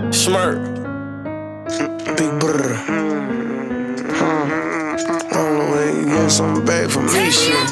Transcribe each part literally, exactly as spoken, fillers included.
Smirk. Big brr. Huh. I don't know where you get something back from me, shit.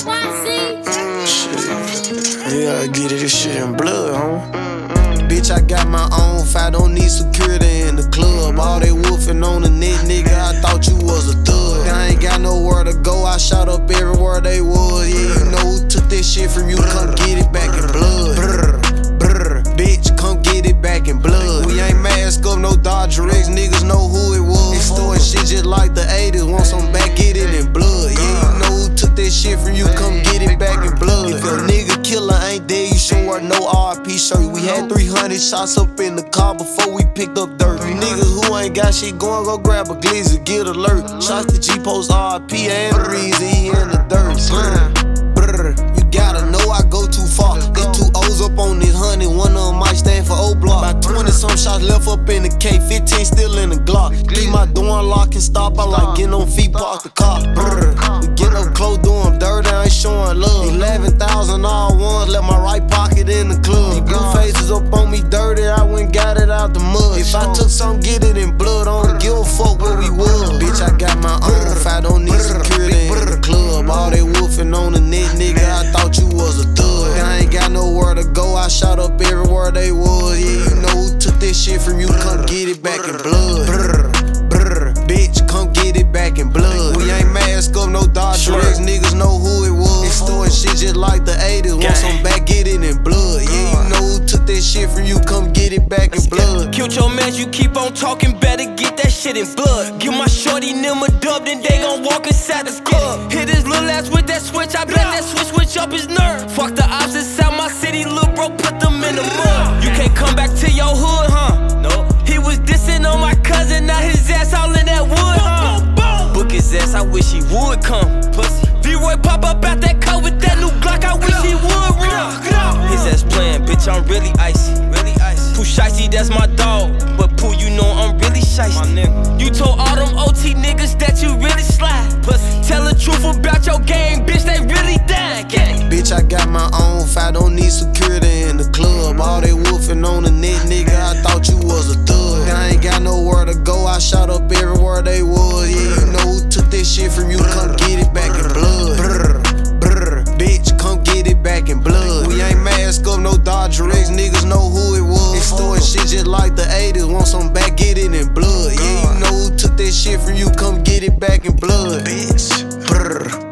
Shit. You gotta get it, this shit in blood, huh? Bitch, I got my own fight, don't need security in the club. All they wolfing on the net, nigga, I thought you was a thug. I ain't got nowhere to go, I shot up everywhere they was. Yeah, you know who took this shit from you, come get it back in blood. Brr, brr, bitch, come get it back in blood. We ain't mask up, no Dodger X, niggas know who it was. Extorting shit just like the eighties, want some back, get it in blood. Yeah, you know who took this shit from you, come get it back in blood. If your nigga killer ain't dead, you should wear no R I P shirt. We had three hundred shots up in the car before we picked up dirt. You niggas who ain't got shit going, go grab a glizzy, get alert. Shots to G-Post R I P and the reason he in the dirt. Brr, brr, you gotta know I go too far. There's two O's up on this honey, one of them might stand for O-Block. About twenty some shots left up in the K, fifteen still in the Glock. Keep my door unlocked and stop, I like getting on feet, park the car. Brr, we get up close, do them dirty, I ain't showing love. eleven thousand all ones, left my right pocket in the club. These blue faces up on me dirty, I went got it out the mud. If I took some, get it in blood, I don't give a fuck where we was. Bitch, I got my own fight, don't need security in the club. All they wolfing on the net, nigga, I thought you was a thug. I ain't got nowhere to go, I shot up everywhere they was. Yeah, you know who took this shit from you, come get it back in blood. Brr, brr, bitch, come get it back in blood. We ain't mask up, no Dodger X, niggas know who it was. Extorting shit just like the eighties, want some back, get it in blood. Yeah, you know who took this shit from you, come get it back in blood. Killed your man, you keep on talking, better get that shit in blood. Give my shorty them a dub, then they gon' walk inside the club. Hit his little ass with that switch, I bet that switch switch up his nerve. Fuck the ops inside my city, little bro, put them in the mud. You can't come back to your hood, huh? No. He was dissing on my cousin, now his ass all in that wood, huh? Book his ass, I wish he would come. Pussy. V-Roy pop up out that car with that new Glock, I wish he would run. His ass playing, bitch, I'm really icy. Really icy. Pooh Shicey, that's my dog. But Pooh, you know I'm really shicey. You told all them O T niggas that you really slide. Pussy. Tell the truth about your game, bitch, they really dying. Bitch, I got my own fight, don't need security in the club. All they wolfing on the net, nigga, I thought you was a thug. I ain't got nowhere to go, I shot up everywhere they was. Yeah, you know who took this shit from you, come get it back in blood. Brr, brr, bitch, come get it back in blood. We ain't mask up, no Dodger X, niggas know who it was. Extorting shit just like the eighties, want some back, get it in blood. Yeah, you know who took this shit from you, come get it back in blood. Bitch, brr.